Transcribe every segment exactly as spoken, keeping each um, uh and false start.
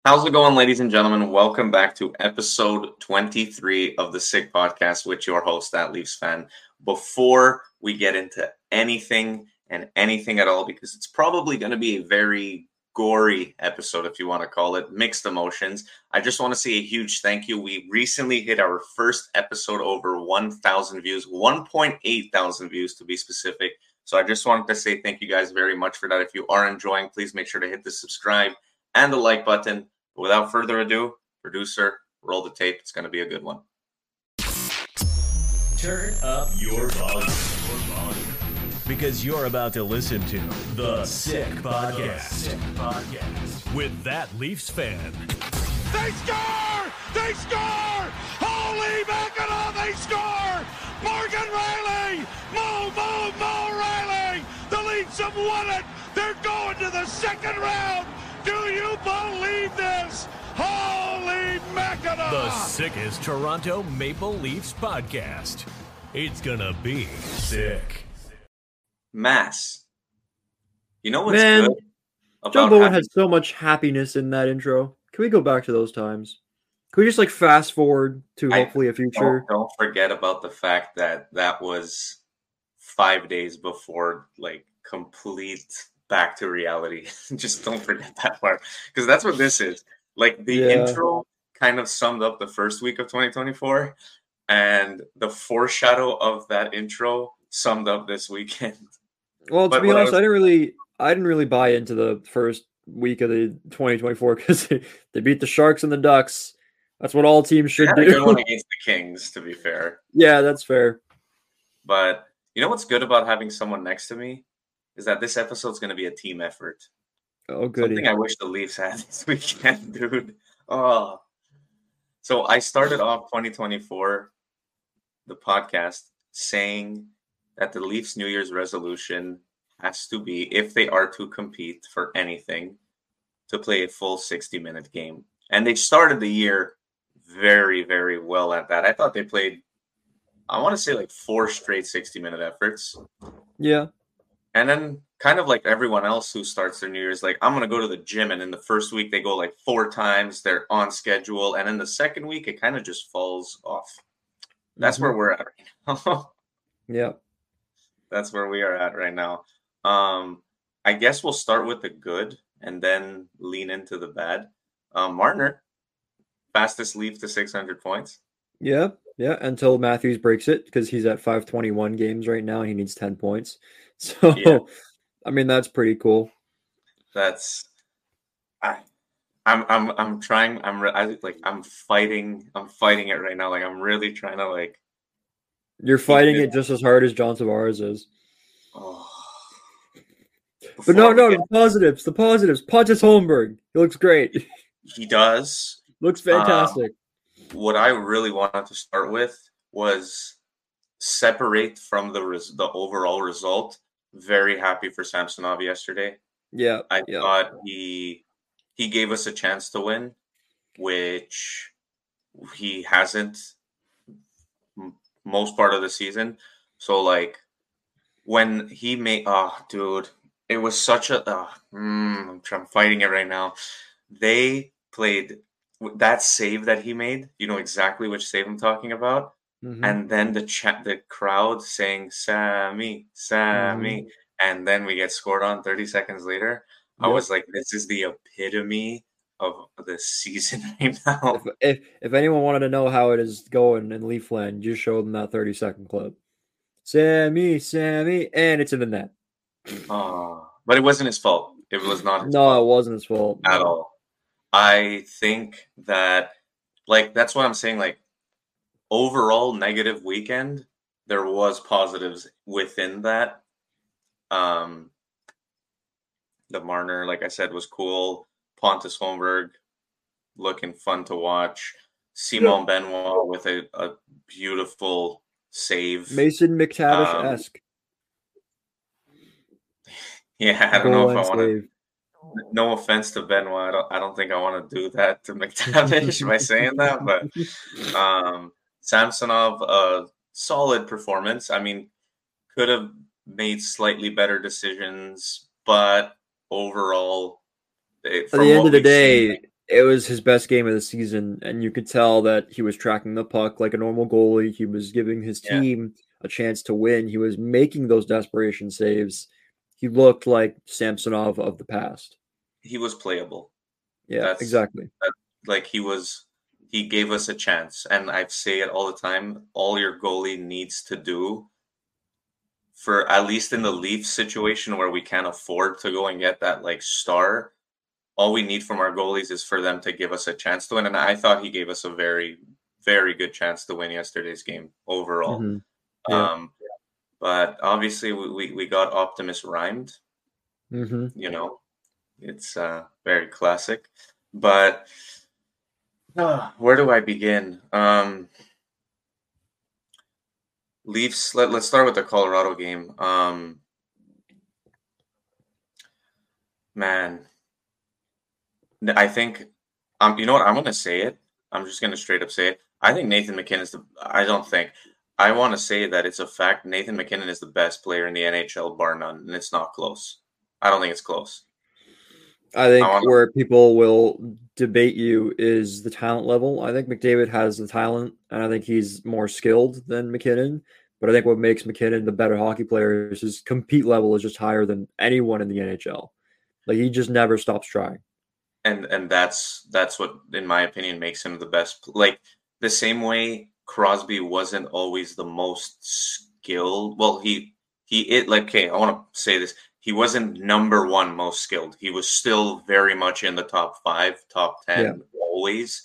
How's it going, ladies and gentlemen? Welcome back to episode twenty-three of the Sick Podcast with your host, That Leafs Fan. Before we get into anything and anything at all, because it's probably going to be a very gory episode, if you want to call it, mixed emotions, I just want to say a huge thank you. We recently hit our first episode over one thousand views, one point eight thousand views to be specific. So I just wanted to say thank you guys very much for that. If you are enjoying, please make sure to hit the subscribe and the like button. Without further ado, producer, roll the tape. It's going to be a good one. Turn up your volume. Because you're about to listen to The Sick Podcast. Sick Podcast. With That Leafs Fan. They score! They score! Holy mackerel, they score! Morgan Riley! Mo, Mo, Mo Riley! The Leafs have won it! They're going to the second round! Do you believe this? Holy mackerel! The sickest Toronto Maple Leafs podcast. It's gonna be sick. Mass. You know what's Man, good about John Bowen having... had so much happiness in that intro. Can we go back to those times? Can we just like fast forward to I hopefully a future? Don't, don't forget about the fact that that was five days before like complete back to reality. Just don't forget that part, because that's what this is. Like the Yeah. intro kind of summed up the first week of twenty twenty-four, and the foreshadow of that intro summed up this weekend. Well, to But be what I honest, was- I didn't really, I didn't really buy into the first week of the twenty twenty-four because they, they beat the Sharks and the Ducks. That's what all teams should Had a good one do. against the Kings, to be fair. Yeah, that's fair. But you know what's good about having someone next to me is that this episode's going to be a team effort. Oh, goody. Something I wish the Leafs had this weekend, dude. Oh. So I started off twenty twenty-four, the podcast, saying that the Leafs' New Year's resolution has to be, if they are to compete for anything, to play a full sixty-minute game. And they started the year very, very well at that. I thought they played, I want to say, like four straight sixty-minute efforts. Yeah. And then kind of like everyone else who starts their New Year's, like, I'm going to go to the gym. And in the first week, they go like four times. They're on schedule. And in the second week, it kind of just falls off. That's Mhm. where we're at right now. Yeah. That's where we are at right now. Um, I guess we'll start with the good and then lean into the bad. Um, Marner, fastest Leaf to six hundred points. Yeah. Yeah. Until Matthews breaks it because he's at five twenty-one games right now and he needs ten points. So, Yeah. I mean, that's pretty cool. That's I, I'm I'm I'm trying. I'm re- I, like I'm fighting. I'm fighting it right now. Like I'm really trying to like. You're fighting it- it just as hard as John Tavares is. Oh. But no, Before no, we the positives, the positives. Pontus Holmberg. He looks great. get- he does. Looks fantastic. What I really wanted to start with was separate from the res- the overall result. Very happy for Samsonov yesterday. yeah. I yeah. thought he he gave us a chance to win, which he hasn't m- most part of the season. So like when he made, oh dude, it was such a. Uh, mm, I'm, trying, I'm fighting it right now. They played that save that he made. You know exactly which save I'm talking about. Mhm. And then the chat, the crowd saying "Sammy, Sammy," and then we get scored on thirty seconds later. I Yep. was like, "This is the epitome of the season right now." If, if if anyone wanted to know how it is going in Leafland, just show them that thirty second clip. Sammy, Sammy, and it's in the net. Oh, but it wasn't his fault. It was not his No, fault it wasn't his fault at all. I think that, like, that's what I'm saying. Like, overall negative weekend, there was positives within that. Um, the Marner, like I said, was cool. Pontus Holmberg looking fun to watch. Simon Benoit with a, a beautiful save. Mason McTavish esque. Yeah, I don't know if I want to. save. No offense to Benoit, I don't, I don't think I want to do that to McTavish by saying that, but um, Samsonov, a solid performance. I mean, could have made slightly better decisions, but overall, it, At the end of the day, it was his best game of the season, and you could tell that he was tracking the puck like a normal goalie. He was giving his Yeah. team a chance to win. He was making those desperation saves. He looked like Samsonov of the past. He was playable. Yeah, That's- exactly. Like he was, he gave us a chance. And I say it all the time, all your goalie needs to do, for at least in the Leafs situation where we can't afford to go and get that like star, all we need from our goalies is for them to give us a chance to win. And I thought he gave us a very, very good chance to win yesterday's game overall. Mhm. Yeah. Um, but obviously we, we, we got Optimus rhymed, hmm you know, it's uh, very classic. But uh, where do I begin? Um, Leafs, let, let's start with the Colorado game. Um, man, I think, um, you know what? I'm going to say it. I'm just going to straight up say it. I think Nathan McKinnon is the, I don't think, I want to say that it's a fact. Nathan McKinnon is the best player in the N H L, bar none, and it's not close. I don't think it's close. I think I wanna- where people will debate you is the talent level. I think McDavid has the talent, and I think he's more skilled than McKinnon. But I think what makes McKinnon the better hockey player is his compete level is just higher than anyone in the N H L. Like, he just never stops trying. and and that's that's what, in my opinion, makes him the best. Like the same way Crosby wasn't always the most skilled. Well, he he it like okay, I want to say this. He wasn't number one most skilled. He was still very much in the top five, top ten Yeah. always.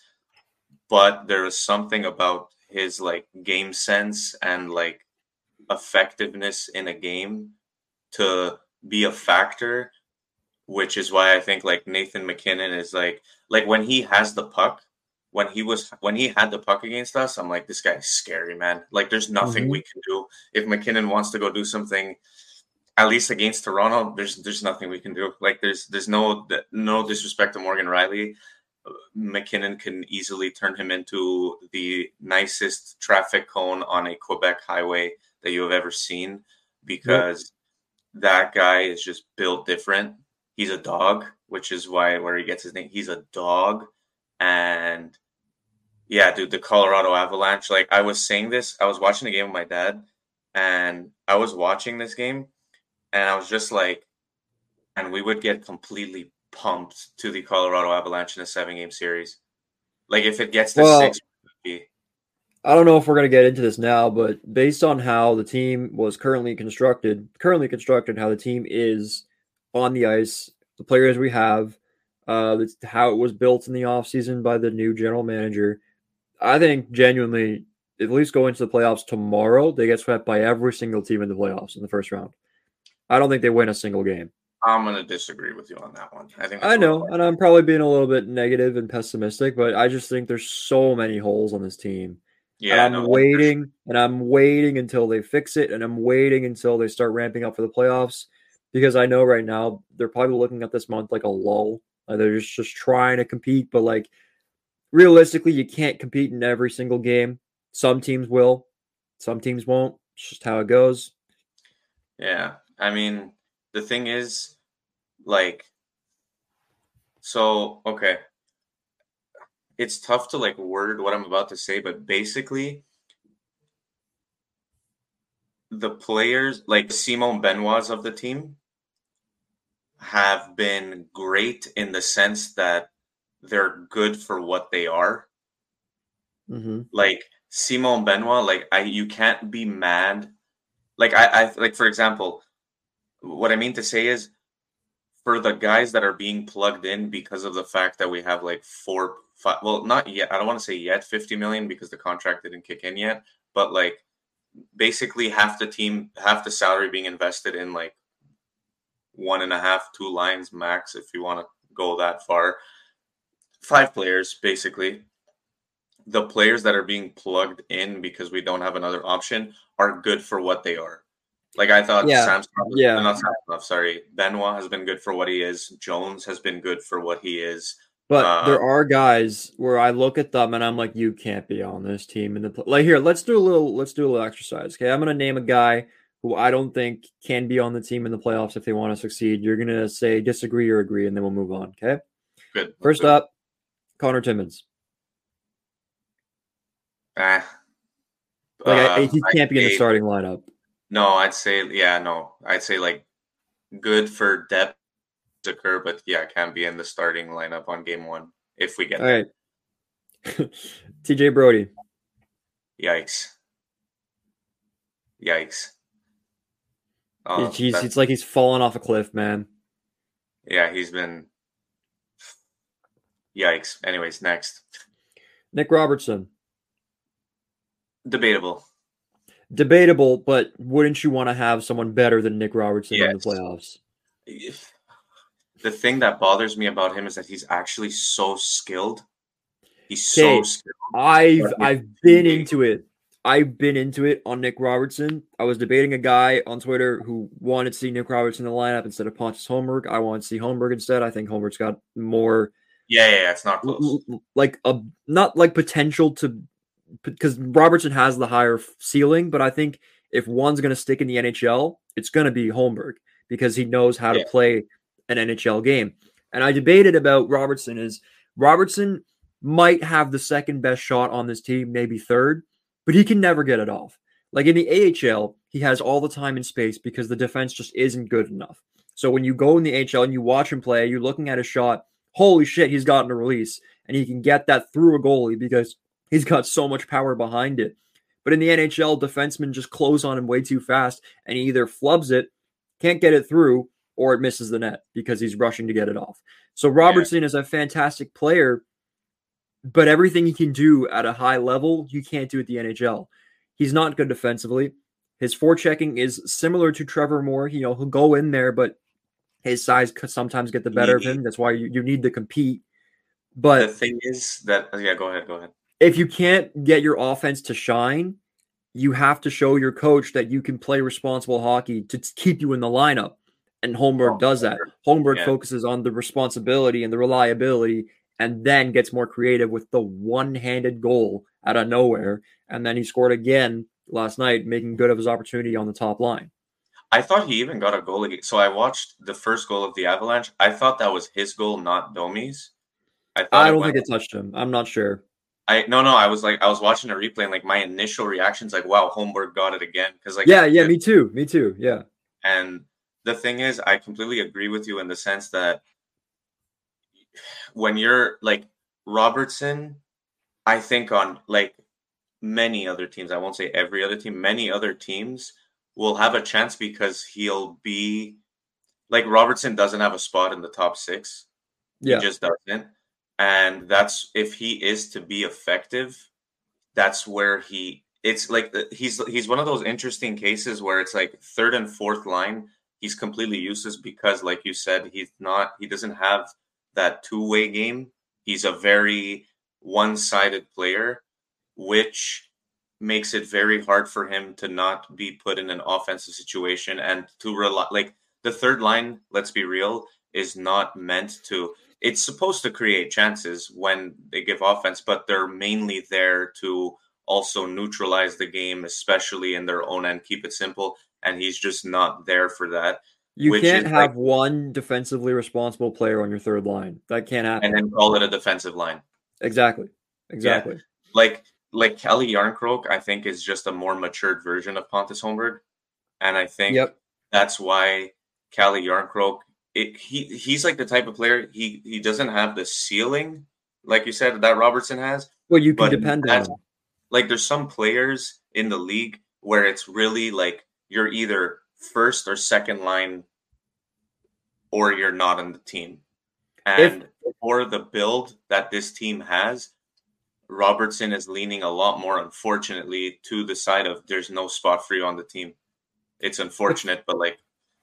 But there is something about his like game sense and like effectiveness in a game to be a factor, which is why I think like Nathan McKinnon is like like when he has the puck, when he was when he had the puck against us, I'm like, this guy's scary, man. Like there's nothing Mhm. we can do. If McKinnon wants to go do something, at least against Toronto, there's there's nothing we can do. Like there's there's no no disrespect to Morgan Riley. McKinnon can easily turn him into the nicest traffic cone on a Quebec highway that you have ever seen, because that guy is just built different. He's a dog, which is why where he gets his name. He's a dog. And yeah, dude, the Colorado Avalanche, like I was saying this, I was watching the game with my dad, and I was watching this game, and I was just like, and we would get completely pumped to the Colorado Avalanche in a seven-game series. Like if it gets to Well, six, it would be, I don't know if we're going to get into this now, but based on how the team was currently constructed, currently constructed, how the team is on the ice, the players we have, uh, that's how it was built in the offseason by the new general manager, I think genuinely, at least going to the playoffs tomorrow, they get swept by every single team in the playoffs in the first round. I don't think they win a single game. I'm going to disagree with you on that one. I think that's I what know, and I'm probably being a little bit negative and pessimistic, but I just think there's so many holes on this team. Yeah, and I'm no, waiting, and I'm waiting until they fix it, and I'm waiting until they start ramping up for the playoffs, because I know right now they're probably looking at this month like a lull. Like they're just, just trying to compete, but like realistically, you can't compete in every single game. Some teams will, some teams won't. It's just how it goes. Yeah, I mean, the thing is, like, so, okay. It's tough to, like, word what I'm about to say, but basically, the players, like Simon Benoit's of the team, have been great in the sense that they're good for what they are. Mm-hmm. Like, Simon Benoit, like, I you can't be mad. Like, I, I like, for example, what I mean to say is, for the guys that are being plugged in because of the fact that we have like four, five, well, not yet. I don't want to say yet fifty million because the contract didn't kick in yet, but like basically half the team, half the salary being invested in like one and a half, two lines max, if you want to go that far. Five players, basically. The players that are being plugged in because we don't have another option are good for what they are. Like I thought, Yeah, Samsonov, yeah. not Samsonov, sorry, Benoit has been good for what he is. Jones has been good for what he is. But Uh, there are guys where I look at them and I'm like, you can't be on this team. In the like here, let's do a little, let's do a little exercise. Okay, I'm gonna name a guy who I don't think can be on the team in the playoffs if they want to succeed. You're gonna say disagree or agree, and then we'll move on. Okay. Good. First good. up, Connor Timmins. Eh. Like I, Um, he can't I'd be in the say- starting lineup. No, I'd say yeah, no. I'd say like good for depth to occur, but yeah, can't be in the starting lineup on game one if we get All there. right. T J Brody. Yikes. Yikes. Oh, he's, that's- it's like he's fallen off a cliff, man. yeah, he's been yikes. Anyways, next. Nick Robertson. Debatable. Debatable, but wouldn't you want to have someone better than Nick Robertson in the Yes. playoffs? If- The thing that bothers me about him is that he's actually so skilled. He's so Okay. skilled. I've But I've it's been too big. into it. I've been into it on Nick Robertson. I was debating a guy on Twitter who wanted to see Nick Robertson in the lineup instead of Pontus Holmberg. I want to see Holmberg instead. I think Holmberg's got more Yeah, yeah, yeah, it's not close. l- l- like a not like potential to because Robertson has the higher ceiling, but I think if one's going to stick in the N H L, it's going to be Holmberg because he knows how Yeah. to play an N H L game. And I debated about Robertson is Robertson might have the second best shot on this team, maybe third, but he can never get it off. Like in the A H L, he has all the time and space because the defense just isn't good enough. So when you go in the A H L and you watch him play, you're looking at a shot, holy shit, he's gotten a release, and he can get that through a goalie because he's got so much power behind it. But in the N H L, defensemen just close on him way too fast, and he either flubs it, can't get it through, or it misses the net because he's rushing to get it off. So Robertson is a fantastic player, but everything he can do at a high level, you can't do at the N H L. He's not good defensively. His forechecking is similar to Trevor Moore. You know, he'll go in there, but his size could sometimes get the better of him. That's why you, you need to compete. But The thing is that yeah, go ahead, go ahead. if you can't get your offense to shine, you have to show your coach that you can play responsible hockey to t- keep you in the lineup. And Holmberg Oh, does that. Holmberg yeah. focuses on the responsibility and the reliability and then gets more creative with the one-handed goal out of nowhere. And then he scored again last night, making good of his opportunity on the top line. I thought he even got a goal again. So I watched the first goal of the Avalanche. I thought that was his goal, not Domi's. I thought I it don't went- think it touched him. I'm not sure. I no no. I was like I was watching a replay and like my initial reaction's like, wow, Holmberg got it again because like Yeah, yeah, me too. Me too. Yeah. And the thing is, I completely agree with you in the sense that when you're like Robertson, I think on like many other teams, I won't say every other team, many other teams will have a chance because he'll be like Robertson doesn't have a spot in the top six. Yeah. He just doesn't. And that's if he is to be effective, that's where he it's like the- he's he's one of those interesting cases where it's like third and fourth line, he's completely useless because like you said, he's not he doesn't have that two-way game. He's a very one-sided player, which makes it very hard for him to not be put in an offensive situation and to rely like the third line, let's be real, is not meant to it's supposed to create chances when they give offense, but they're mainly there to also neutralize the game, especially in their own end, keep it simple. And he's just not there for that. You Which can't is have like- one defensively responsible player on your third line. That can't happen. And then call it a defensive line. Exactly. Exactly. Like like Kelly Yarncroke, I think, is just a more matured version of Pontus Holmberg. And I think Yep. that's why Kelly Yarncroke, it, he he's like the type of player, he he doesn't have the ceiling, like you said, that Robertson has. Well, you can But depend on that's- him. Like there's some players in the league where it's really like you're either first or second line or you're not on the team. And for the build that this team has, Robertson is leaning a lot more, unfortunately, to the side of there's no spot for you on the team. It's unfortunate, but like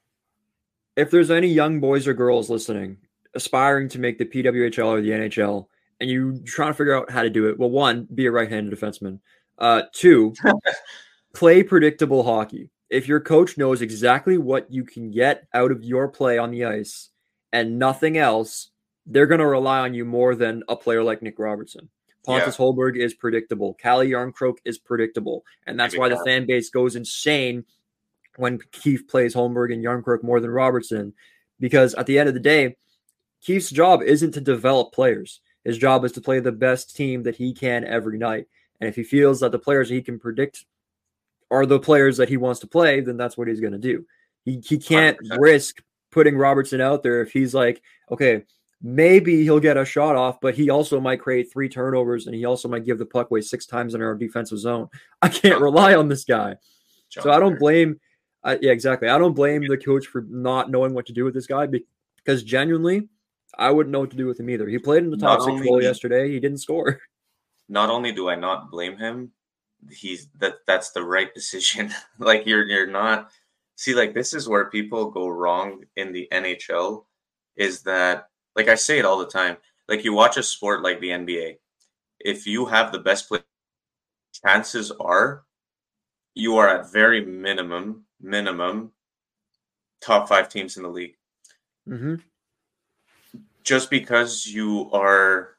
If there's any young boys or girls listening, aspiring to make the P W H L or the N H L, and you trying to figure out how to do it, well, one, be a right-handed defenseman. Uh, two, play predictable hockey. If your coach knows exactly what you can get out of your play on the ice and nothing else, they're going to rely on you more than a player like Nick Robertson. Pontus Yeah. Holberg is predictable. Callie Yarncroke is predictable. And that's Maybe why the Cal. fan base goes insane when Keefe plays Holmberg and Yarncroke more than Robertson. Because at the end of the day, Keefe's job isn't to develop players. His job is to play the best team that he can every night. And if he feels that the players he can predict are the players that he wants to play, then that's what he's going to do. He he can't one hundred percent risk putting Robertson out there if he's like, okay, maybe he'll get a shot off, but he also might create three turnovers and he also might give the puck away six times in our defensive zone. I can't rely on this guy. So I don't blame uh, – yeah, exactly. I don't blame the coach for not knowing what to do with this guy because genuinely, I wouldn't know what to do with him either. He played in the top not six role yesterday. He didn't score. Not only do I not blame him, he's that that's the right decision. Like you're you're not – see, like this is where people go wrong in the N H L is that – like I say it all the time, like you watch a sport like the N B A, if you have the best player, chances are you are at very minimum, minimum top five teams in the league. Mm-hmm. Just because you are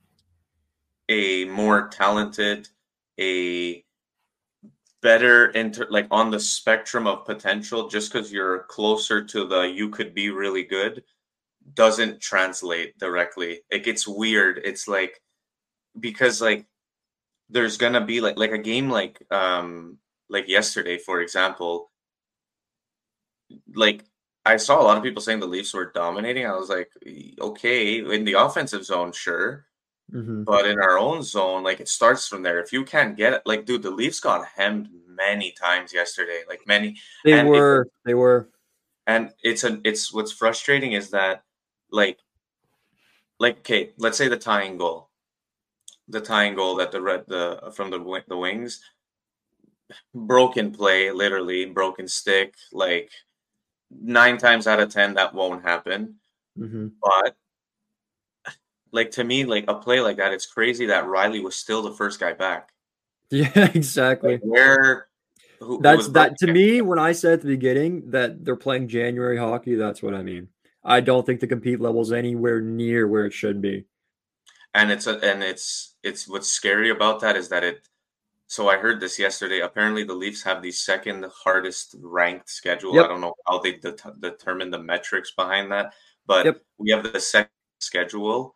a more talented, a better inter, like on the spectrum of potential, just because you're closer to the you could be really good, doesn't translate directly. It gets weird. It's like because like there's gonna be like like a game like um like yesterday, for example. Like I saw a lot of people saying the Leafs were dominating. I was like, okay, in the offensive zone, sure, mm-hmm. but in our own zone, like it starts from there. If you can't get it, like dude, the Leafs got hemmed many times yesterday. Like many. They and were. It, they were. And it's a it's what's frustrating is that. Like, like, okay, let's say the tying goal, the tying goal that the red the from the the Wings, broken play, literally broken stick. Like nine times out of ten, that won't happen. Mm-hmm. But like to me, like a play like that, it's crazy that Riley was still the first guy back. Yeah, exactly. Like where who, that's who that to me when I said at the beginning that they're playing January hockey. That's what I mean. I don't think the compete level is anywhere near where it should be. And it's a, and it's it's what's scary about that is that it. So I heard this yesterday. Apparently, the Leafs have the second hardest ranked schedule. Yep. I don't know how they de- determine the metrics behind that, but yep. we have the second schedule,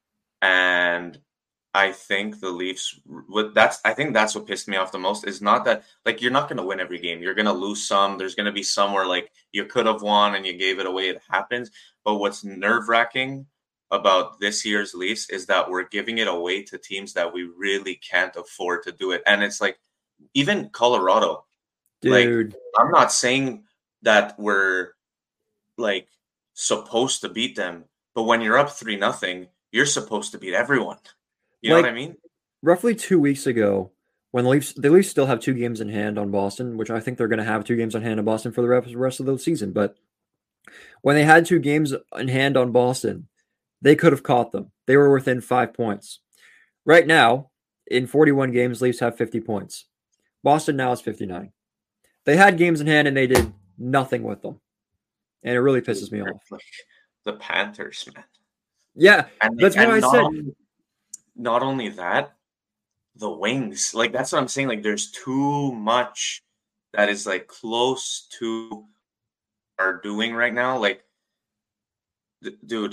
and I think the Leafs. That's I think that's what pissed me off the most. Is not that like you're not going to win every game. You're going to lose some. There's going to be somewhere like you could have won and you gave it away. It happens. But what's nerve wracking about this year's Leafs is that we're giving it away to teams that we really can't afford to do it. And it's like even Colorado. Dude, like, I'm not saying that we're like supposed to beat them, but when you're up three nothing, you're supposed to beat everyone. You like, know what I mean? Roughly two weeks ago, when the Leafs, the Leafs still have two games in hand on Boston, which I think they're going to have two games in hand on Boston for the rest of the season. But when they had two games in hand on Boston, they could have caught them. They were within five points. Right now, in forty-one games, Leafs have fifty points. Boston now is fifty-nine. They had games in hand and they did nothing with them. And it really pisses me off. Like the Panthers, man. Yeah, and, that's what I not, said. Not only that, the Wings. Like, that's what I'm saying. Like, there's too much that is, like, close to our doing right now. Like, th- dude.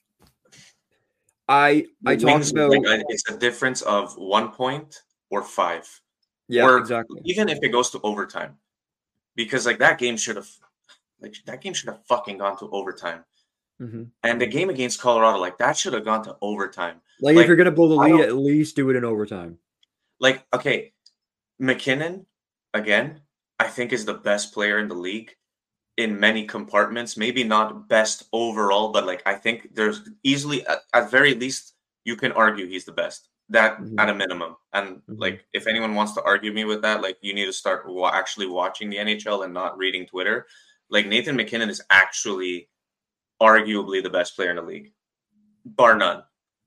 I I talked about... Like, it's a difference of one point or five. Yeah, or exactly. Even if it goes to overtime. Because, like, that game should have... Like, that game should have fucking gone to overtime. Mm-hmm. And the game against Colorado, like, that should have gone to overtime. Like, like if you're going to blow the lead, at least do it in overtime. Like, okay, McKinnon, again, I think is the best player in the league in many compartments. Maybe not best overall, but, like, I think there's easily, at, at very least, you can argue he's the best. That, mm-hmm. at a minimum. And, mm-hmm. like, if anyone wants to argue me with that, like, you need to start wa- actually watching the N H L and not reading Twitter. Like, Nathan McKinnon is actually... arguably the best player in the league, bar none.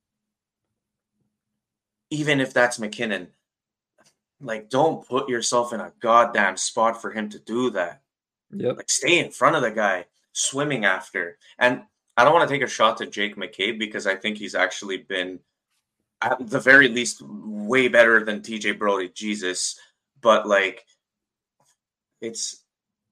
Even if that's McKinnon, like, don't put yourself in a goddamn spot for him to do that. Yep. Like, stay in front of the guy, swimming after. And I don't want to take a shot to Jake McCabe because I think he's actually been, at the very least, way better than T J Brody. Jesus. But, like, it's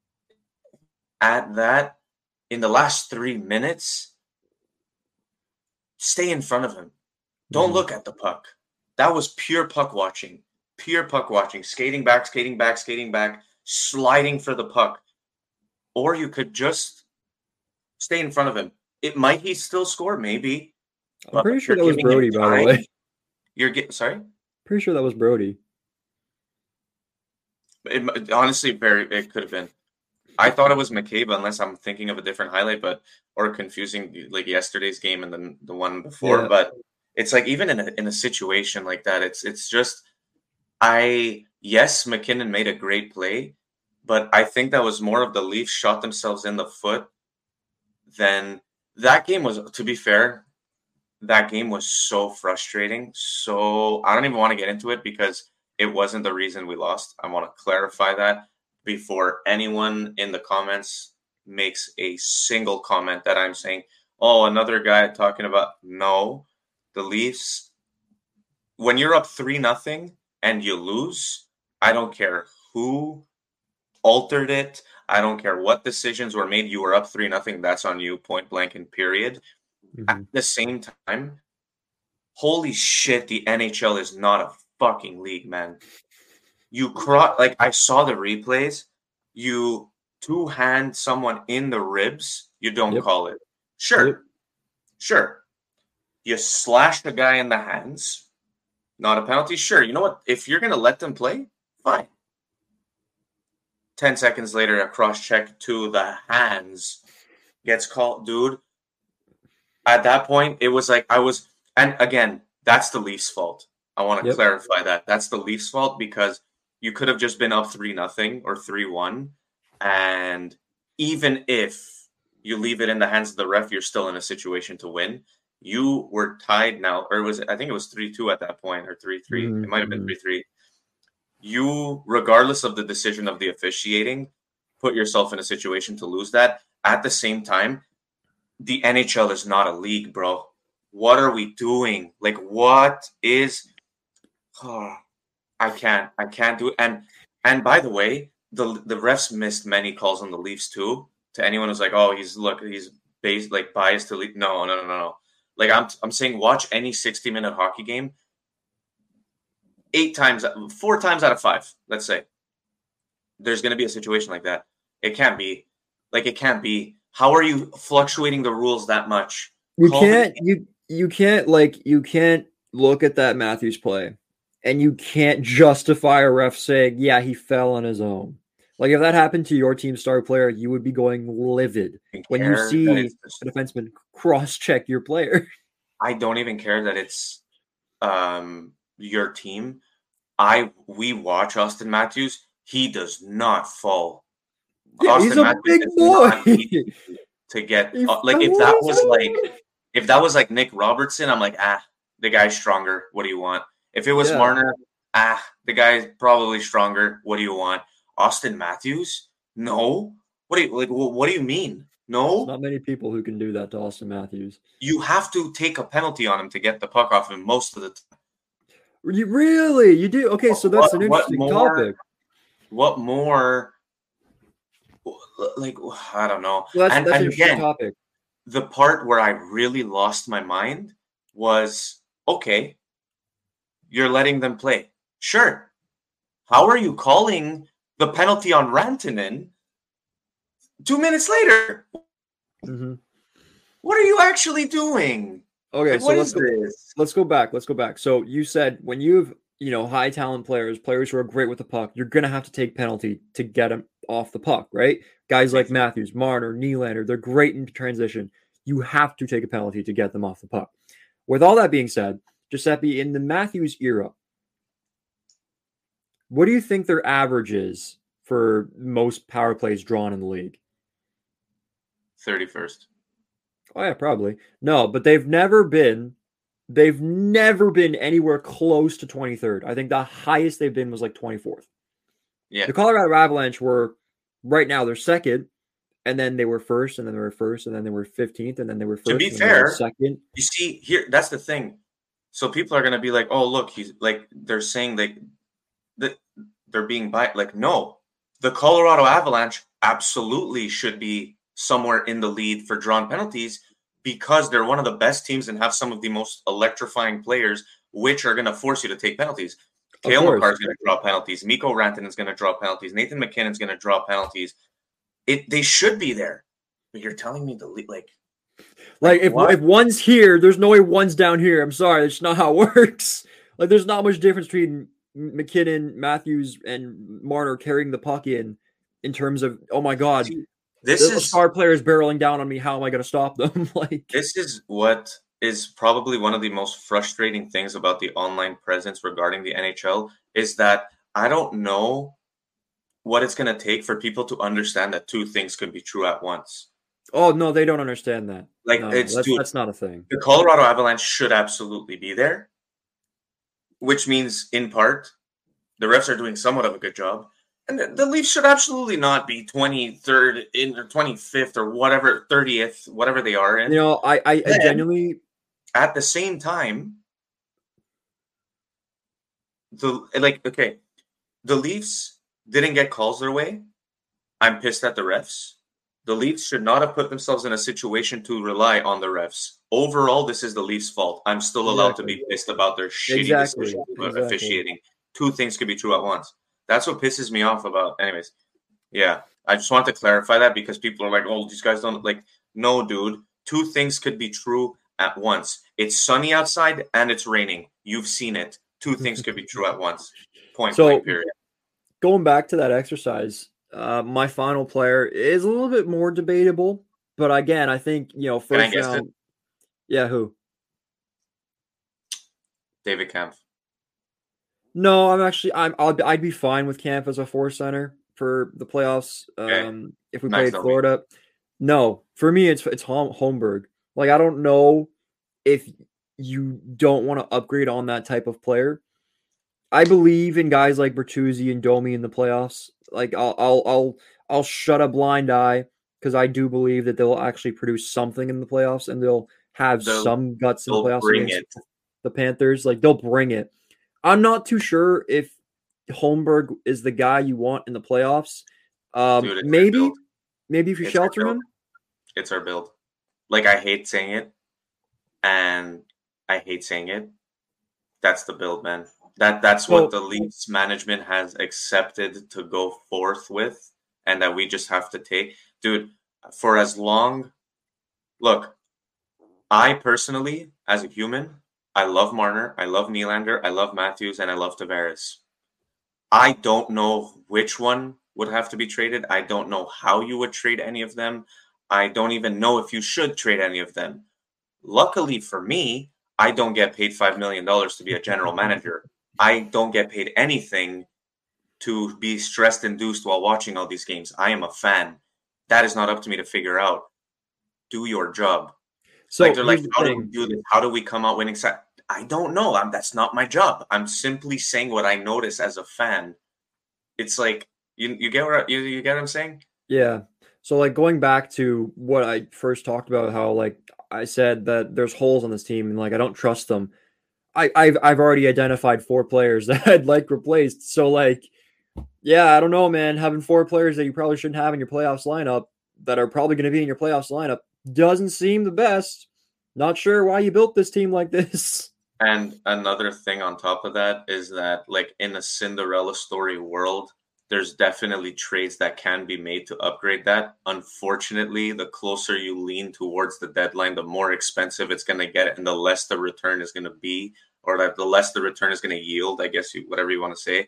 at that, in the last three minutes, stay in front of him. Don't Mhm. look at the puck. That was pure puck watching. Pure puck watching. Skating back, skating back, skating back, sliding for the puck. Or you could just stay in front of him. It might he still score, maybe. I'm But pretty sure you're that was giving him Brody, by the time. way. You're getting sorry. Pretty sure that was Brody. It, it- honestly, very it could have been. I thought it was McCabe, unless I'm thinking of a different highlight, but or confusing like yesterday's game and then the one before. Yeah. But it's like even in a in a situation like that, it's it's just I yes, McKinnon made a great play, but I think that was more of the Leafs shot themselves in the foot than that game was. To be fair, that game was so frustrating. So I don't even want to get into it because it wasn't the reason we lost. I want to clarify that before anyone in the comments makes a single comment that I'm saying, oh, another guy talking about. No, the Leafs, when you're up three nothing and you lose, I don't care who altered it. I don't care what decisions were made. You were up three nothing. That's on you, point blank and period. Mhm. At the same time, holy shit, the N H L is not a fucking league, man. You cross, like I saw the replays. You two hand someone in the ribs. You don't Yep. call it. Sure, Yep. sure. You slash the guy in the hands. Not a penalty. Sure. You know what? If you're gonna let them play, fine. Ten seconds later, a cross check to the hands gets called, dude. At that point, it was like I was, and again, that's the Leafs' fault. I want to Yep. clarify that. That's the Leafs' fault because you could have just been up three nothing or three one, and even if you leave it in the hands of the ref, you're still in a situation to win. You were tied now, or it was I think it was three two at that point, or three three. Mhm, It might have been mhm. three three. You, regardless of the decision of the officiating, put yourself in a situation to lose that. At the same time, the N H L is not a league, bro. What are we doing? Like, what is? Oh, I can't. I can't do it. And and by the way, the the refs missed many calls on the Leafs too. To anyone who's like, oh, he's look, he's based like biased to Leaf. No, no, no, no, no. Like I'm I'm saying, watch any sixty minute hockey game. Eight times, four times out of five, let's say, there's going to be a situation like that. It can't be. Like it can't be. How are you fluctuating the rules that much? You Call the can't you you can't like you can't look at that Matthews play and you can't justify a ref saying, yeah, he fell on his own. Like if that happened to your team star player, you would be going livid even when you care see that it's a defenseman cross-check your player. I don't even care that it's um, your team. I we watch Austin Matthews. He does not fall. Yeah, he's a big is boy. not easy to get He uh, like if fell that on his was own. like if that was like Nick Robertson, I'm like, ah, the guy's stronger. What do you want? If it was Yeah. Marner, ah, the guy's probably stronger. What do you want? Austin Matthews? No. What do you like? wh- What do you mean? No. There's not many people who can do that to Austin Matthews. You have to take a penalty on him to get the puck off him most of the time. You really? You do? Okay, so that's What- an what interesting more- topic. What more? Like I don't know. Well, that's and that's and an interesting again, topic. the part where I really lost my mind was okay. You're letting them play, sure. How are you calling the penalty on Rantanen two minutes later? hmm What are you actually doing? Okay, Like, so what let's is go, this? let's go back. Let's go back. So you said when you have you know high talent players, players who are great with the puck, you're gonna have to take penalty to get them off the puck, right? Guys like Matthews, Marner, Nylander, they're great in transition. You have to take a penalty to get them off the puck. With all that being said, Giuseppe, in the Matthews era, what do you think their average is for most power plays drawn in the league? thirty-first. Oh yeah, probably. No, but they've never been they've never been anywhere close to twenty-third. I think the highest they've been was like twenty-fourth. Yeah. The Colorado Avalanche were right now they're second, and then they were first, and then they were first, and then they were fifteenth, and then they were first. To be and then they were fair, second. You see, here that's the thing. So people are gonna be like, "Oh, look, he's like they're saying like that they're being biased." Like, no, the Colorado Avalanche absolutely should be somewhere in the lead for drawn penalties, because they're one of the best teams and have some of the most electrifying players, which are going to force you to take penalties. Cale Makar is going to draw penalties. Mikko Rantanen is going to draw penalties. Nathan McKinnon is going to draw penalties. It they should be there, but you're telling me to leave, like, like if what? if one's here, there's no way one's down here. I'm sorry, that's not how it works. Like, there's not much difference between McKinnon, Matthews, and Marner carrying the puck in, in terms of, oh my God, See, this the is star players barreling down on me. How am I going to stop them? Like, this is what is probably one of the most frustrating things about the online presence regarding the N H L is that I don't know what it's going to take for people to understand that two things can be true at once. Oh, no, they don't understand that. Like, no, it's that's, dude, that's not a thing. The Colorado Avalanche should absolutely be there, which means, in part, the refs are doing somewhat of a good job. And the, the Leafs should absolutely not be twenty-third in or twenty-fifth or whatever, thirtieth, whatever they are in. You know, I, I, I genuinely... At the same time, the like, okay, the Leafs didn't get calls their way. I'm pissed at the refs. The Leafs should not have put themselves in a situation to rely on the refs. Overall, this is the Leafs' fault. I'm still allowed Exactly. to be pissed about their shitty Exactly. decision of Exactly. officiating. Two things could be true at once. That's what pisses me off about. Anyways, yeah, I just want to clarify that because people are like, oh, these guys don't like. No, dude, two things could be true at once. It's sunny outside and it's raining. You've seen it. Two things could be true at once. Point So- blank, period. Going back to that exercise, uh, my final player is a little bit more debatable, but again, I think, you know, Can I first guess round. Yeah, who? David Kampf. No, I'm actually I'm I'll, I'd be fine with Camp as a four center for the playoffs. Okay. Um, if we Max played Domi. Florida, no, for me it's it's Hom- Holmberg. Like, I don't know if you don't want to upgrade on that type of player. I believe in guys like Bertuzzi and Domi in the playoffs. Like, I'll I'll I'll I'll shut a blind eye because I do believe that they'll actually produce something in the playoffs and they'll have They'll- some guts in the They'll playoffs bring against it. the Panthers. Like, they'll bring it. I'm not too sure if Holmberg is the guy you want in the playoffs. Um, Dude, it's our maybe, build. maybe if you It's our shelter build. him. It's our build. Like, I hate saying it, and I hate saying it. That's the build, man. That that's Well- what the Leafs management has accepted to go forth with, and that we just have to take, dude. For as long, look, I personally, as a human, I love Marner, I love Nylander, I love Matthews, and I love Tavares. I don't know which one would have to be traded. I don't know how you would trade any of them. I don't even know if you should trade any of them. Luckily for me, I don't get paid five million dollars to be a general manager. I don't get paid anything to be stress-induced while watching all these games. I am a fan. That is not up to me to figure out. Do your job. So Like, they're like, here's the how do we thing. do this? How do we come out winning? Sa-? I don't know. I'm, that's not my job. I'm simply saying what I notice as a fan. It's like, you you get what you, you get what I'm saying? Yeah. So, like, going back to what I first talked about, how, like, I said that there's holes on this team and, like, I don't trust them. I, I've I've already identified four players that I'd like replaced. So, like, yeah, I don't know, man. Having four players that you probably shouldn't have in your playoffs lineup that are probably going to be in your playoffs lineup doesn't seem the best. Not sure why you built this team like this. And another thing on top of that is that, like, in a Cinderella story world, there's definitely trades that can be made to upgrade that. Unfortunately, the closer you lean towards the deadline, the more expensive it's going to get, and the less the return is going to be, or that the less the return is going to yield, I guess, you, whatever you want to say.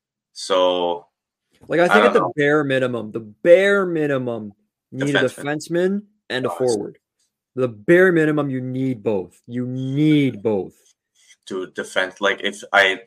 So, Like, I I think don't at the know. bare minimum, the bare minimum, you need a Defenseman. defenseman and a Yes. forward. The bare minimum, you need both. You need both. to defend, like, if I,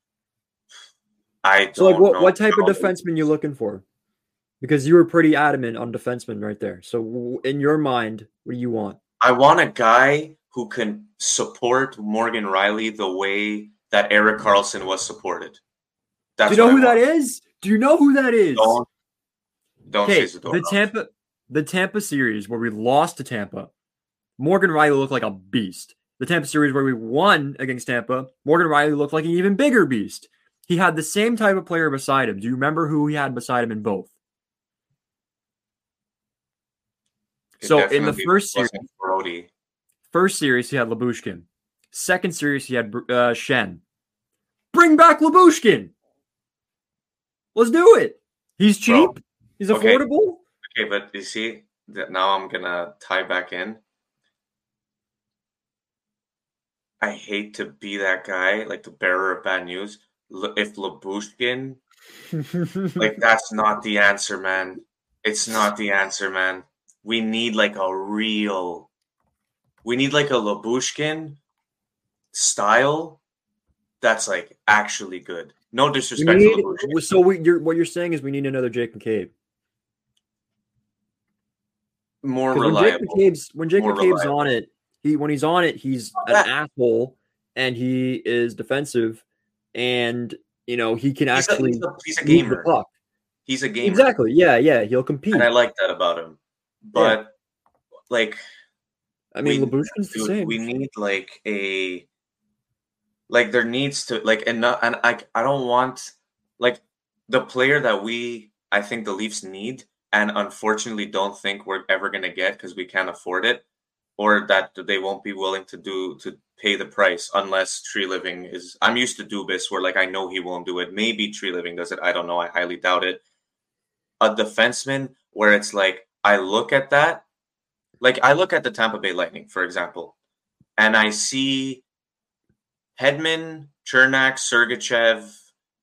I don't So, like, what, know what type of how- defenseman you looking for? Because you were pretty adamant on defenseman right there. So, w- in your mind, what do you want? I want a guy who can support Morgan Riley the way that Erik Karlsson was supported. That's do you know what who I that want. is? Do you know who that is? Don't, don't Okay, say Zadorov. the Tampa, the Tampa series where we lost to Tampa, Morgan Riley looked like a beast. The Tampa series where we won against Tampa, Morgan Riley looked like an even bigger beast. He had the same type of player beside him. Do you remember who he had beside him in both? It So in the definitely first series, wasn't Brody. first series he had Labushkin. Second series he had uh, Shen. Bring back Labushkin. Let's do it. He's cheap. Bro. He's Okay. affordable. Okay, but you see that now I'm gonna tie back in. I hate to be that guy, like the bearer of bad news. L- If Labushkin, like that's not the answer, man. It's not the answer, man. We need like a real, we need like a Labushkin style that's like actually good. No We disrespect to need, Labushkin. so we, you're, what you're saying is we need another Jake McCabe. More Because when Jake reliable. McCabe's when Jake More McCabe's reliable. on it, he when he's on it, he's an That- asshole and he is defensive, and you know he can He's a, actually he's a, he's a move the gamer. puck. He's a gamer. Exactly. Yeah, yeah. He'll compete. And I like that about him. But like I mean, we- Labushkin's the dude, same. we need like a like there needs to like and not, and I I don't want like the player that we I think the Leafs need and unfortunately don't think we're ever gonna get because we can't afford it, or that they won't be willing to do to pay the price unless Tree Living is. I'm used to Dubas where like I know he won't do it. Maybe Tree Living does it. I don't know. I highly doubt it. A defenseman where it's like I look at that, like I look at the Tampa Bay Lightning, for example, and I see Hedman, Chernak, Sergachev,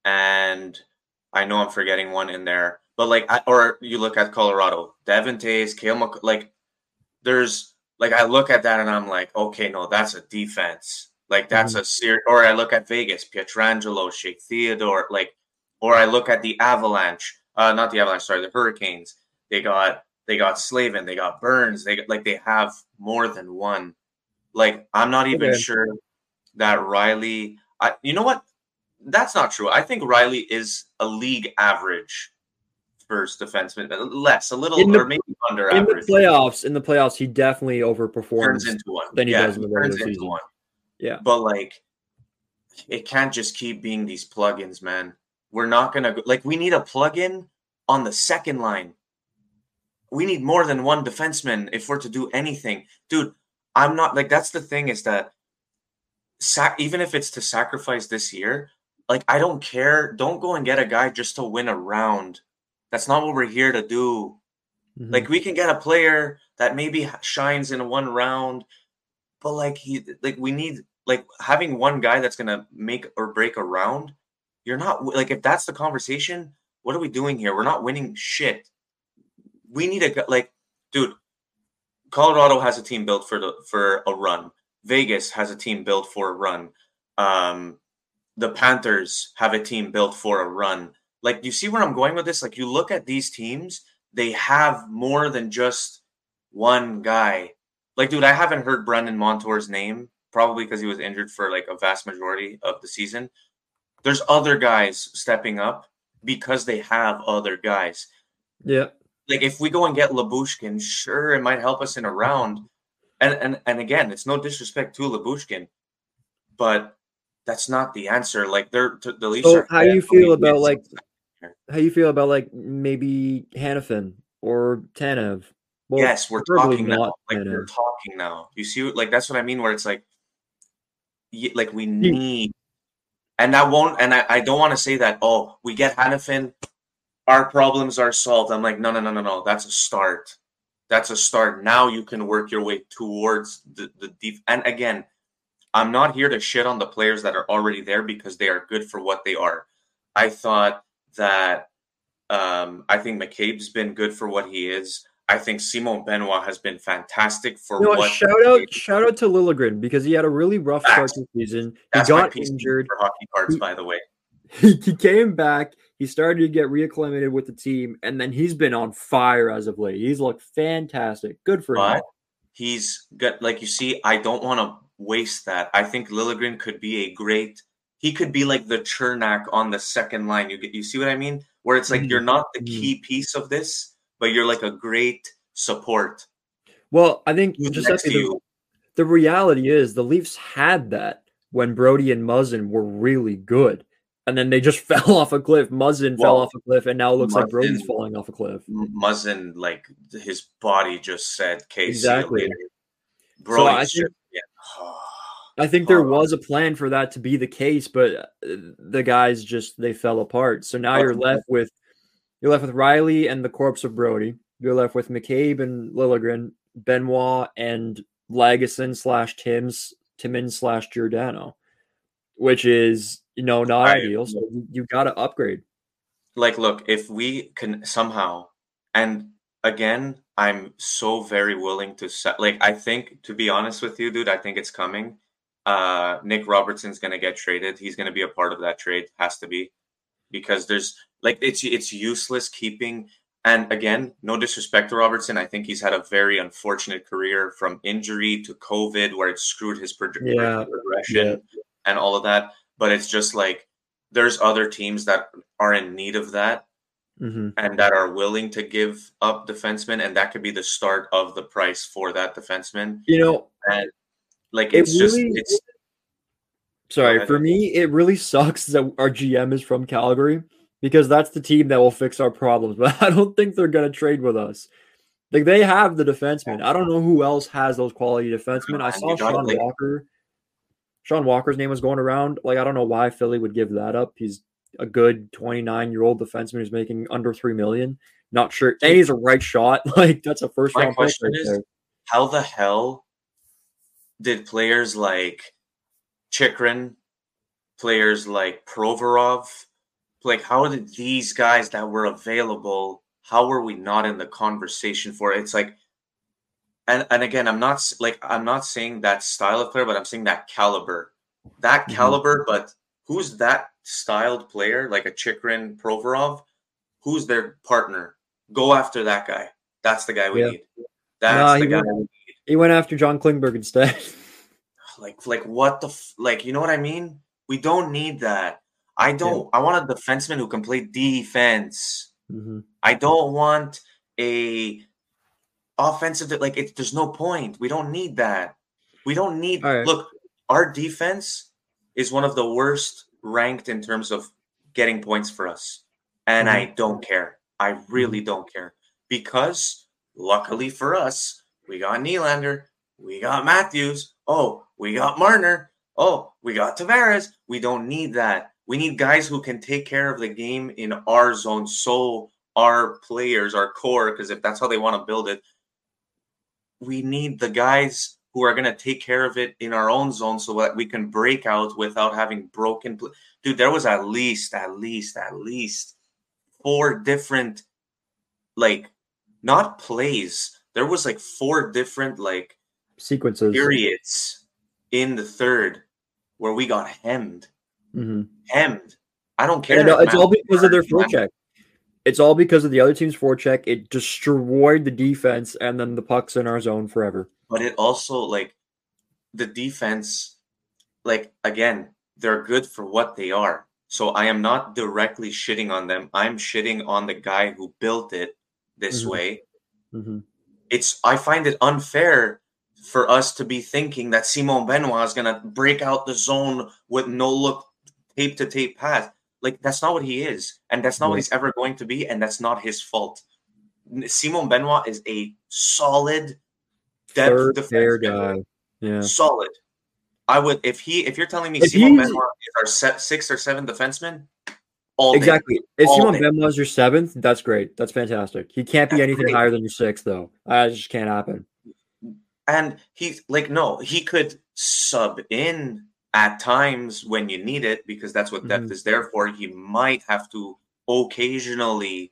and I know I'm forgetting one in there, but like, I, or you look at Colorado, Devin Tays, Kale Mc, like there's like I look at that and I'm like, okay, no, that's a defense. Like that's Mhm. a serious. Or I look at Vegas, Pietrangelo, Shea Theodore, like, or I look at the Avalanche, uh, not the Avalanche, sorry, the Hurricanes. They got they got Slavin, they got Burns, they got, like they have more than one. Like I'm not even Okay. sure that Riley. I you know what? That's not true. I think Riley is a league average first defenseman, less, a little, In the- or maybe under In the average. playoffs, in the playoffs, he definitely overperforms. Turns into one. than he yeah, does in the he turns regular into season. one. Yeah. But like, it can't just keep being these plugins, man. We're not gonna go, like. We need a plug-in on the second line. We need more than one defenseman if we're to do anything, dude. I'm not like that's the thing is that, sac- even if it's to sacrifice this year, like I don't care. Don't go and get a guy just to win a round. That's not what we're here to do. Mhm. Like we can get a player that maybe shines in one round, but like he, like we need like having one guy that's gonna make or break a round. You're not like if that's the conversation. What are we doing here? We're not winning shit. We need a gu- like, dude. Colorado has a team built for the for a run. Vegas has a team built for a run. Um, the Panthers have a team built for a run. Like, you see where I'm going with this? Like, you look at these teams, they have more than just one guy. Like, dude, I haven't heard Brendan Montour's name, probably because he was injured for like a vast majority of the season. There's other guys stepping up because they have other guys. Yeah. Like, if we go and get Labushkin, sure, it might help us in a round. And and and again, it's no disrespect to Labushkin, but that's not the answer. Like, they're the Leafs. So are how do you feel about like here. how you feel about like maybe Hannafin or Tanev? Well, Yes, we're preferably talking now. not Like, Tanev. we're talking now. You see, like that's what I mean. Where it's like, y- like we need, and that won't. And I, I don't want to say that. Oh, we get Hannafin, our problems are solved. I'm like, no, no, no, no, no. That's a start. That's a start. Now you can work your way towards the the deep. And again, I'm not here to shit on the players that are already there because they are good for what they are. I thought that um, I think McCabe's been good for what he is. I think Simon Benoit has been fantastic for You know what? what. Shout out, shout out to Lilligren because he had a really rough start to the season. He That's my got piece injured. for hockey cards, He- by the way. He, he came back. He started to get reacclimated with the team, and then he's been on fire as of late. He's looked fantastic. Good for him. But he's got, like, you see, I don't want to waste that. I think Lilligren could be a great. He could be like the Chernak on the second line. You get, you see what I mean? Where it's like Mhm. you're not the Mhm. key piece of this, but you're like a great support. Well, I think Who's just next to the, you? the reality is the Leafs had that when Brody and Muzzin were really good. and then they just fell off a cliff. Muzzin Well, fell off a cliff, and now it looks like Muzzin- Brody's falling off a cliff. Muzzin, like his body just said, "Okay, Exactly. see you later." So Brody's I think- just, yeah. I think there Oh. was a plan for that to be the case, but uh, the guys just they fell apart. So now But- you're left with you're left with Riley and the corpse of Brody. You're left with McCabe and Liljegren, Benoit and Lagesson slash Tim's Timmins slash Giordano, which is you know not I- ideal. So you, you got to upgrade. Like, look, if we can somehow, and again, I'm so very willing to set. Like, I think, to be honest with you, dude, I think it's coming. Uh, Nick Robertson's gonna get traded. He's gonna be a part of that trade. Has to be, because there's like it's it's useless keeping. And again, no disrespect to Robertson, I think he's had a very unfortunate career from injury to COVID, where it screwed his pro- Yeah. progression and all of that. But it's just like there's other teams that are in need of that Mm-hmm. and that are willing to give up defensemen, and that could be the start of the price for that defenseman. You know, And like It it's just really- it's sorry, ahead. for me, it really sucks that our G M is from Calgary because that's the team that will fix our problems. But I don't think they're going to trade with us. Like they have the defensemen. I don't know who else has those quality defensemen. I And saw you gotta, Sean like- Walker. Sean Walker's name was going around. Like I don't know why Philly would give that up. He's a good twenty-nine-year-old defenseman who's making under three million. Not sure. And he's a right shot. Like that's a first My round pick question right is- there. how the hell did players like Chikrin, players like Provorov, like how did these guys that were available, how were we not in the conversation for it? It's like, and and again, I'm not s- like I'm not saying that style of player, but I'm saying that caliber, that Mhm. caliber. But who's that styled player like a Chikrin, Provorov? Who's their partner? Go after that guy. That's the guy we Yeah. need. That's Nah, the he guy. went- He went after John Klingberg instead. Like, like what the f- like? You know what I mean? We don't need that. I don't. I want a defenseman who can play defense. Mm-hmm. I don't want a offensive. Like, it, there's no point. We don't need that. We don't need. All right. Look, our defense is one of the worst ranked in terms of getting points for us, and I don't care. I really don't care because, luckily for us, we got Nylander, we got Matthews. Oh, we got Marner. Oh, we got Tavares. We don't need that. We need guys who can take care of the game in our zone. So our players, our core, because if that's how they want to build it, we need the guys who are going to take care of it in our own zone so that we can break out without having broken. Pl- Dude, there was at least, at least, at least four different, like, not plays. There was like four different, like, Sequences. periods in the third where we got hemmed. Mm-hmm. Hemmed. I don't care. And, uh, if it's all Matt- because of their Matt- forecheck. It's all because of the other team's forecheck. It destroyed the defense, and then the puck's in our zone forever. But it also, like, the defense, like, again, they're good for what they are. So I am not directly shitting on them. I'm shitting on the guy who built it this Mhm. way. Mm-hmm. It's I find it unfair for us to be thinking that Simon Benoit is going to break out the zone with no look tape to tape pass. Like, that's not what he is, and that's not what Yeah. he's ever going to be, and that's not his fault. Simon Benoit is a solid depth Third pair defenseman. guy. Yeah. Solid. I would if he if you're telling me If Simon he's- Benoit is our se- sixth or seventh defenseman, all day. Exactly. If All Simon day. Benoit's your seventh, that's great. That's fantastic. He can't be That's anything great. higher than your sixth, though. That just can't happen. And he's like, no, he could sub in at times when you need it because that's what depth Mhm. is there for. He might have to occasionally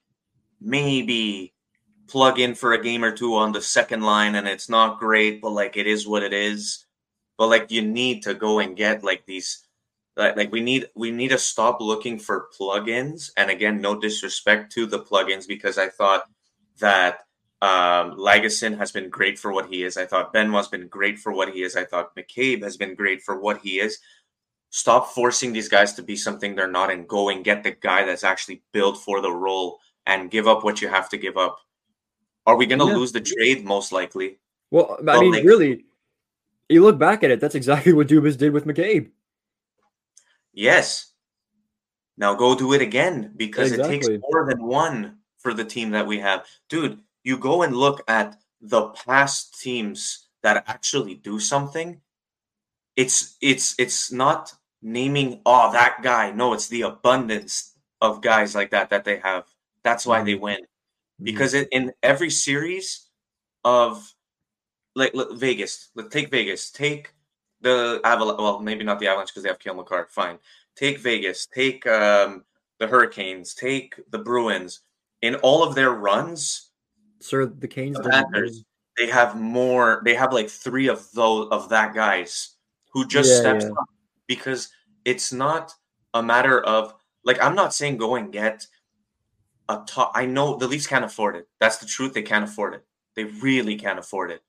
maybe plug in for a game or two on the second line, and it's not great, but like it is what it is. But like you need to go and get like these, like, like we need we need to stop looking for plugins. And again, no disrespect to the plugins because I thought that um, Lagesson has been great for what he is. I thought Benoit's been great for what he is. I thought McCabe has been great for what he is. Stop forcing these guys to be something they're not and go and get the guy that's actually built for the role and give up what you have to give up. Are we going to Yeah. lose the trade? Most likely. Well, I Well, mean, like- really, you look back at it, that's exactly what Dubas did with McCabe. Yes. Now go do it again because it takes Exactly. more than one for the team that we have. Dude, you go and look at the past teams that actually do something. It's it's it's not naming, oh, that guy. No, it's the abundance of guys like that that they have. That's why they Mhm. win. Mhm. Because it, in every series of like look, Vegas, let take Vegas, take the Avalanche. Well, maybe not the Avalanche because they have Cale Makar. Fine. Take Vegas, take um, the Hurricanes, take the Bruins. In all of their runs, Sir, the Canes the didn't Panthers, win. they have more. They have like three of those of that guys who just Yeah, steps yeah. up because it's not a matter of like I'm not saying go and get a top. I know the Leafs can't afford it. That's the truth. They can't afford it. They really can't afford it.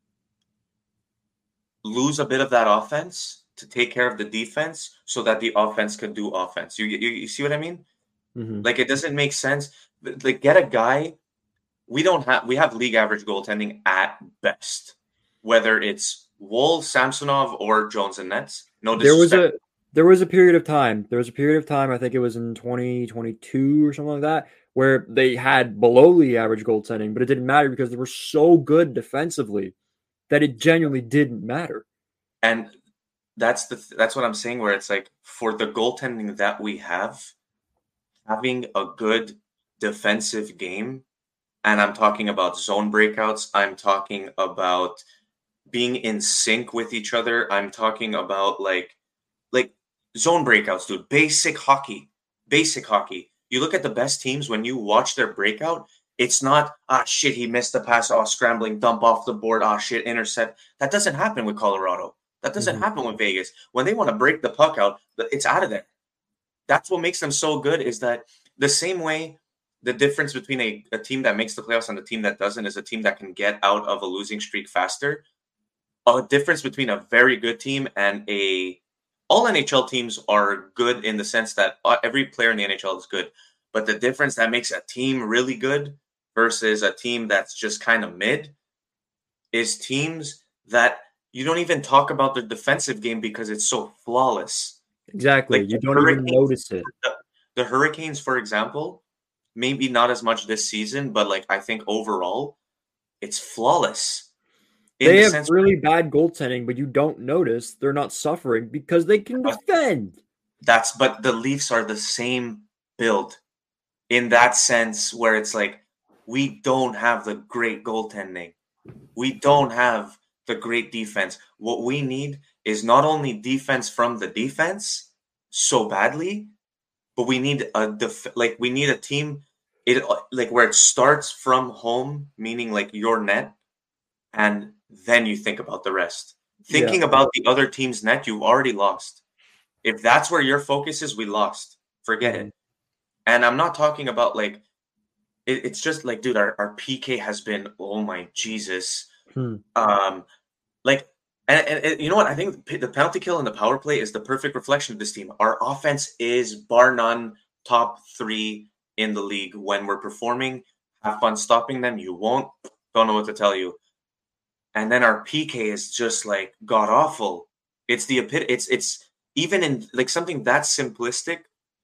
Lose a bit of that offense to take care of the defense so that the offense can do offense. You you, you see what I mean? Mhm. Like it doesn't make sense. Like get a guy. We don't have we have league average goaltending at best. Whether it's Woll, Samsonov, or Jones and Nets. No There was disrespect. a there was a period of time. There was a period of time, I think it was in twenty twenty-two or something like that, where they had below the average goaltending, but it didn't matter because they were so good defensively that it genuinely didn't matter. And that's the that's what I'm saying. Where it's like for the goaltending that we have, having a good defensive game, and I'm talking about zone breakouts. I'm talking about being in sync with each other. I'm talking about like like zone breakouts, dude. Basic hockey. Basic hockey. You look at the best teams when you watch their breakout, it's not, ah shit, he missed the pass, oh scrambling, dump off the board, ah shit, intercept. That doesn't happen with Colorado. That doesn't Mhm. happen with Vegas. When they want to break the puck out, it's out of there. That's what makes them so good is that the same way the difference between a, a team that makes the playoffs and a team that doesn't is a team that can get out of a losing streak faster. A difference between a very good team and a all N H L teams are good in the sense that uh, every player in the N H L is good. But the difference that makes a team really good versus a team that's just kind of mid is teams that you don't even talk about their defensive game because it's so flawless. Exactly. Like You the don't even Hurricanes, notice it. the, the Hurricanes, for example, maybe not as much this season, but like I think overall, it's flawless in They the have sense really bad goaltending, but you don't notice they're not suffering because they can where defend. that's but the Leafs are the same build in that sense where it's like we don't have the great goaltending. We don't have the great defense. What we need is not only defense from the defense so badly, but we need a def- like we need a team it like where it starts from home, meaning like your net, and then you think about the rest. Yeah. Thinking about the other team's net, you've already lost. If that's where your focus is, we lost. Forget Mhm. it. And I'm not talking about like it, it's just like, dude, our, our P K has been, oh my Jesus. Hmm. Um, like, and, and, and you know what? I think the penalty kill and the power play is the perfect reflection of this team. Our offense is bar none top three in the league when we're performing. Have fun stopping them. You won't. Don't know what to tell you. And then our P K is just like god awful. It's the epit. It's it's even in like something that simplistic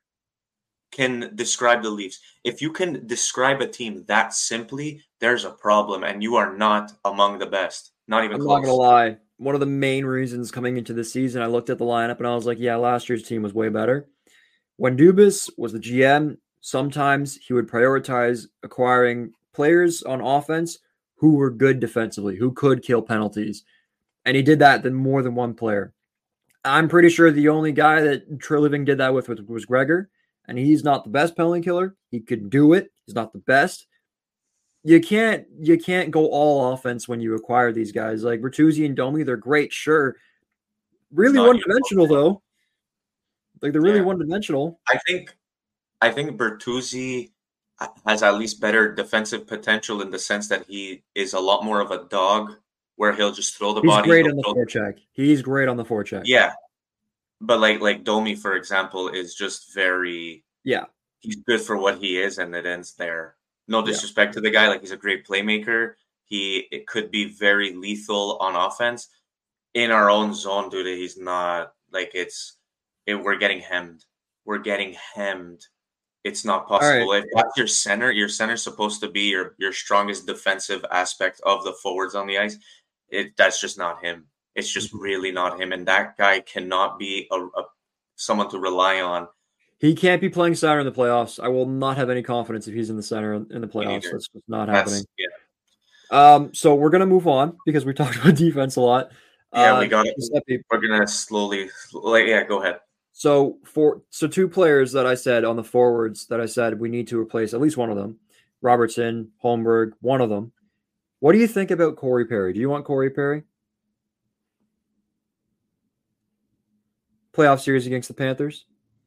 can describe the Leafs. If you can describe a team that simply, there's a problem, and you are not among the best. Not even I'm not gonna close. lie. One of the main reasons coming into the season, I looked at the lineup and I was like, yeah, last year's team was way better. When Dubas was the G M, sometimes he would prioritize acquiring players on offense who were good defensively, who could kill penalties. And he did that than more than one player. I'm pretty sure the only guy that Treliving did that with was, was Gregor, and he's not the best penalty killer. He could do it. He's not the best. You can't you can't go all offense when you acquire these guys like Bertuzzi and Domi. They're great, sure. It's Really not one you. dimensional though. Like they're really Yeah, one dimensional. I think I think Bertuzzi has at least better defensive potential in the sense that he is a lot more of a dog, where he'll just throw the He's body. great He'll on the throw, forecheck. He's great on the forecheck. yeah, but like like Domi, for example, is just very. Yeah. He's good for what he is, and it ends there. No Yeah. disrespect to the guy, like he's a great playmaker. He it could be very lethal on offense. In our own zone, dude, he's not like it's. It, we're getting hemmed. we're getting hemmed. It's not possible. Right. If that's your center, your center's supposed to be your your strongest defensive aspect of the forwards on the ice. It that's just not him. It's just really not him, and that guy cannot be a, a someone to rely on. He can't be playing center in the playoffs. I will not have any confidence if he's in the center in the playoffs. That's just not That's, happening. yeah. Um, so we're gonna move on because we talked about defense a lot. Yeah, uh, we got it. We're gonna slowly, like, yeah, go ahead. So for so two players that I said on the forwards that I said we need to replace at least one of them, Robertson, Holmberg, one of them. What do you think about Corey Perry? Do you want Corey Perry? Playoff series against the Panthers?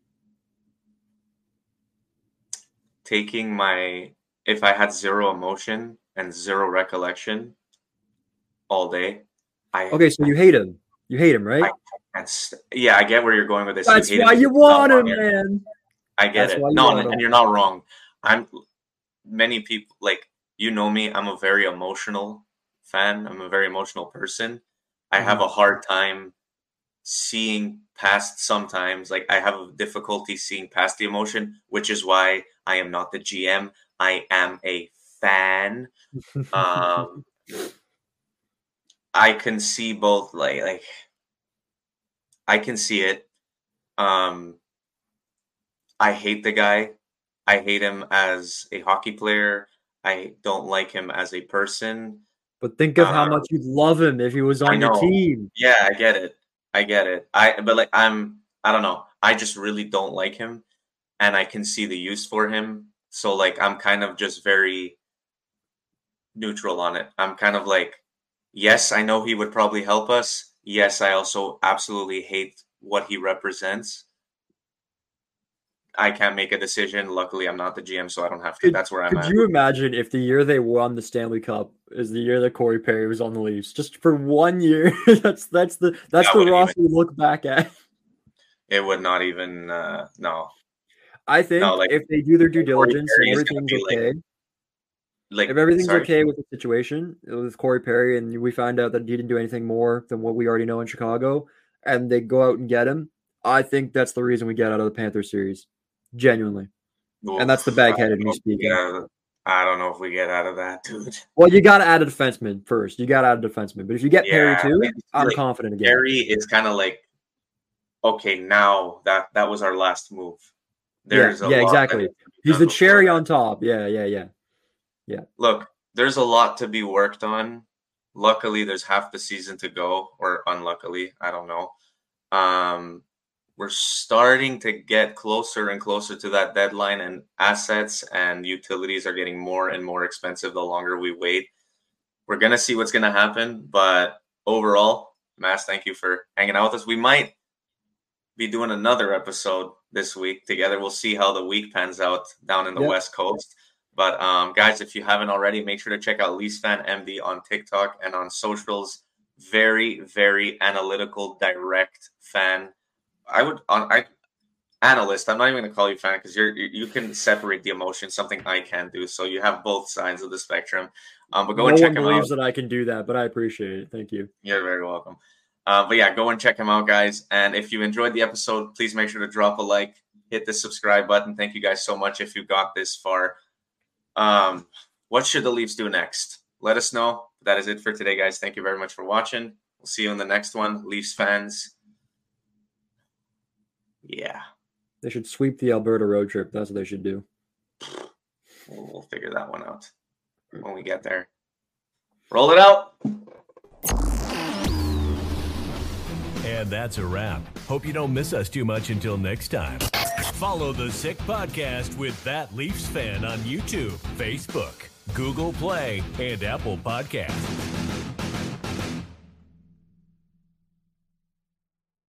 Taking my, if I had zero emotion and zero recollection all day, I okay. So you hate him. You hate him, right? I, that's, yeah, I get where you're going with this. That's you why you want him, man. I get That's it. why you No, want and, him. and you're not wrong. I'm many people like you know me. I'm a very emotional fan. I'm a very emotional person. I have a hard time seeing past sometimes. Like I have a difficulty seeing past the emotion, which is why I am not the G M. I am a fan. Um, I can see both. Like like I can see it. Um, I hate the guy. I hate him as a hockey player. I don't like him as a person. But think of Uh, how much you'd love him if he was I on your know. team. Yeah, I get it. I get it. I but like I'm I don't know. I just really don't like him, and I can see the use for him. So like I'm kind of just very neutral on it. I'm kind of like, yes, I know he would probably help us. Yes, I also absolutely hate what he represents. I can't make a decision. Luckily, I'm not the G M, so I don't have to. Could- That's where I'm Could at. you imagine if the year they won the Stanley Cup is the year that Corey Perry was on the Leafs? Just for one year, that's that's the that's That the wouldn't roster we look back at. It would not even. Uh, no, I think No, like, if they do their due Corey diligence Perry and is gonna everything's be, like- okay, like if everything's sorry. okay with the situation with Corey Perry, and we find out that he didn't do anything more than what we already know in Chicago, and they go out and get him, I think that's the reason we get out of the Panthers series, genuinely. And that's the bag-headed me speaking. Yeah, I don't know if we get out of that, dude. Well, you got to add a defenseman first. You got to add a defenseman, but if you get Perry Yeah, too, it's I'm like confident again. Perry is kind of like, okay, now that that was our last move. There's yeah, a yeah, lot exactly. that needs to be He's done the before cherry that. on top. Yeah, yeah, yeah. Look, there's a lot to be worked on. Luckily, there's half the season to go, or unluckily, I don't know. Um, we're starting to get closer and closer to that deadline, and assets and utilities are getting more and more expensive the longer we wait. We're going to see what's going to happen, but overall, Mass, thank you for hanging out with us. We might be doing another episode this week together. We'll see how the week pans out down in the Yep. West Coast. But um, guys, if you haven't already, make sure to check out Leafs Fan M D on TikTok and on socials. Very, very analytical, direct fan. I would, on I analyst. I'm not even going to call you fan because you're you you can separate the emotion, something I can do. So you have both sides of the spectrum. Um, but go no and check one him believes out. that I can do that, but I appreciate it. Thank you. You're very welcome. Uh, but yeah, go and check him out, guys. And if you enjoyed the episode, please make sure to drop a like, hit the subscribe button. Thank you guys so much if you got this far. Um, what should the Leafs do next? Let us know. That is it for today, guys. Thank you very much for watching. We'll see you in the next one. Leafs fans. Yeah, They should sweep the Alberta road trip. That's what they should do. we'll, we'll figure that one out when we get there. Roll it out. And that's a wrap. Hope you don't miss us too much until next time. Follow the Sick Podcast with That Leafs Fan on YouTube, Facebook, Google Play, and Apple Podcasts.